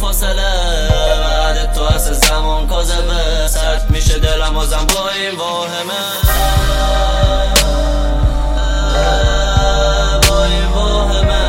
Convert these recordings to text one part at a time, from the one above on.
حوصله بعد تو اصل زمان کاذبه سرد میشه دلم بازم با این واهمه با این واهمه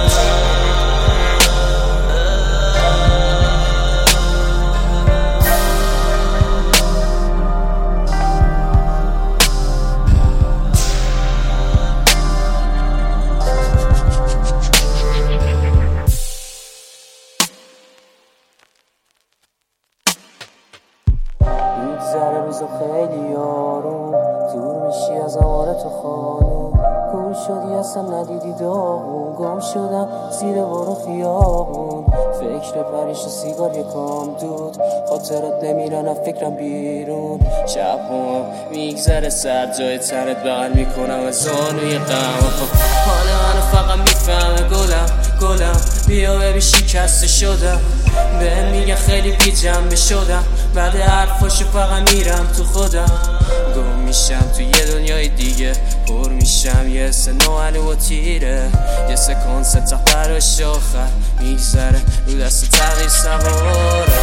میگذره روزا خیلی آروم دور میشی از آوار تو خانوم گم شدی اصلا ندیدی داغون گم شدم زیر بارو خیابون فکر پریش سیگار یکم دود خاطرات نمیرن از فکرم بیرون شب هم میگذره سر جای تنت بغل میکنم از زانوی غم حال منو فقط میفهمه گلم بیا ببین شکسته شدم بهم میگن خیلی بی جنبه شدم بعد حرفاشو فقط میرم تو خودم گم میشم تو یه دنیای دیگه پر میشم یه سه نوعنو و تیره یه سکانس تا براش آخر میگذره رو دست تغییر سواره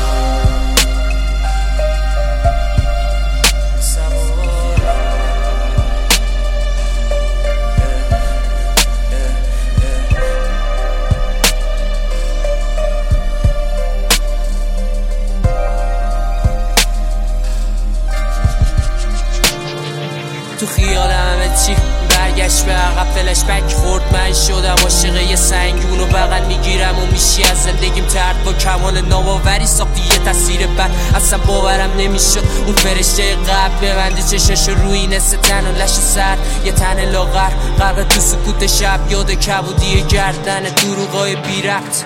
تو خیال همه چی برگشت به عقب فلش بک خورد من شدم عاشق یه سنگون و بغل میگیرم و میشی از زندگیم ترد با کمال ناباوری ساختی یه تصویر بد اصلا باورم نمیشد اون فرشته قبل ببنده چشش روی نسه تن و لش سر یه تن لاغر غرق تو سکوت شب یاد کبودی گردن دروغای بیربط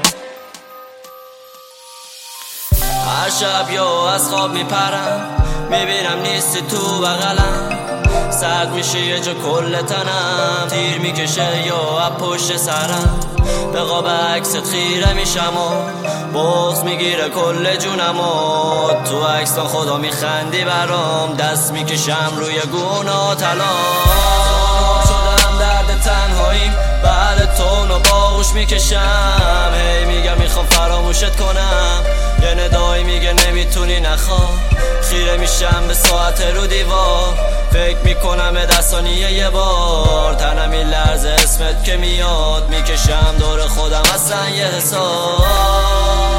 هر شب یا از خواب میپرم میبینم نیستی تو بغلم سرد میشه یه جا کل تنم تیر میکشه یا از پشت سرم به قاب عکست خیره میشم و بغض میگیره کل جونم و تو عکسان خدا میخندی برام دست میکشم روی گونا طلا شدم درد تنهایی بعد تو نو باغوش میکشم هی میگم میخوام فراموشت کنم یه ندایی میگه نمیتونی نخوا خیره میشم به ساعت رو دیوار فکر میکنم به دستانیه یه بار تنم این لرزه اسمت که میاد میکشم دور خودم اصلا یه حساب